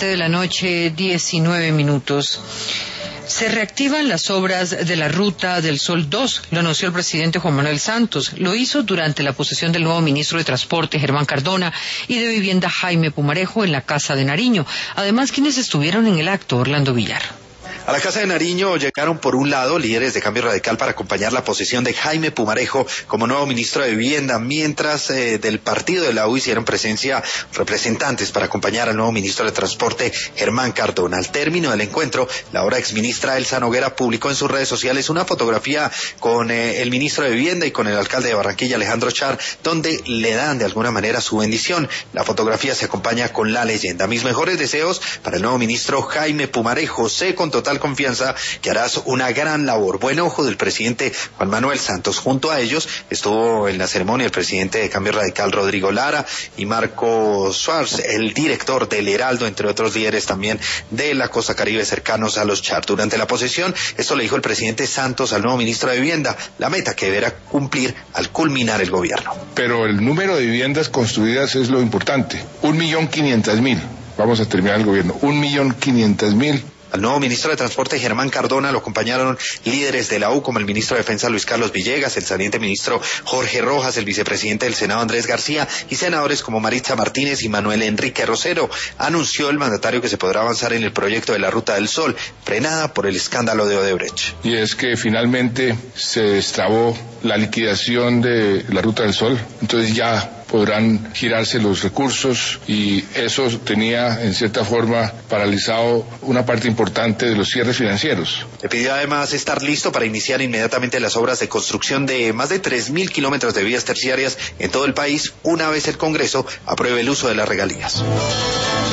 7:19 p.m. Se reactivan las obras de la Ruta del Sol 2, lo anunció el presidente Juan Manuel Santos. Lo hizo durante la posesión del nuevo ministro de Transporte, Germán Cardona, y de Vivienda, Jaime Pumarejo, en la Casa de Nariño. Además, quienes estuvieron en el acto, Orlando Villar. A la Casa de Nariño llegaron, por un lado, líderes de Cambio Radical para acompañar la posesión de Jaime Pumarejo como nuevo ministro de Vivienda, mientras del partido de la U hicieron presencia representantes para acompañar al nuevo ministro de Transporte, Germán Cardona. Al término del encuentro, la ahora exministra Elsa Noguera publicó en sus redes sociales una fotografía con el ministro de Vivienda y con el alcalde de Barranquilla, Alejandro Char, donde le dan de alguna manera su bendición. La fotografía se acompaña con la leyenda: mis mejores deseos para el nuevo ministro Jaime Pumarejo. Sé con total confianza que harás una gran labor. Buen ojo del presidente Juan Manuel Santos. Junto a ellos estuvo en la ceremonia el presidente de Cambio Radical, Rodrigo Lara, y Marco Schwartz, el director del Heraldo, entre otros líderes también de la costa caribe cercanos a los Char. Durante la posesión, esto le dijo el presidente Santos al nuevo ministro de Vivienda, la meta que deberá cumplir al culminar el gobierno. Pero el número de viviendas construidas es lo importante. 1.500.000. Vamos a terminar el gobierno. 1.500.000. Al nuevo ministro de Transporte, Germán Cardona, lo acompañaron líderes de la U, como el ministro de Defensa, Luis Carlos Villegas, el saliente ministro Jorge Rojas, el vicepresidente del Senado, Andrés García, y senadores como Maritza Martínez y Manuel Enrique Rosero. Anunció el mandatario que se podrá avanzar en el proyecto de la Ruta del Sol, frenada por el escándalo de Odebrecht. Y es que finalmente se destrabó la liquidación de la Ruta del Sol, entonces ya podrán girarse los recursos, y eso tenía en cierta forma paralizado una parte importante de los cierres financieros. Le pidió además estar listo para iniciar inmediatamente las obras de construcción de más de 3.000 kilómetros de vías terciarias en todo el país, una vez el Congreso apruebe el uso de las regalías.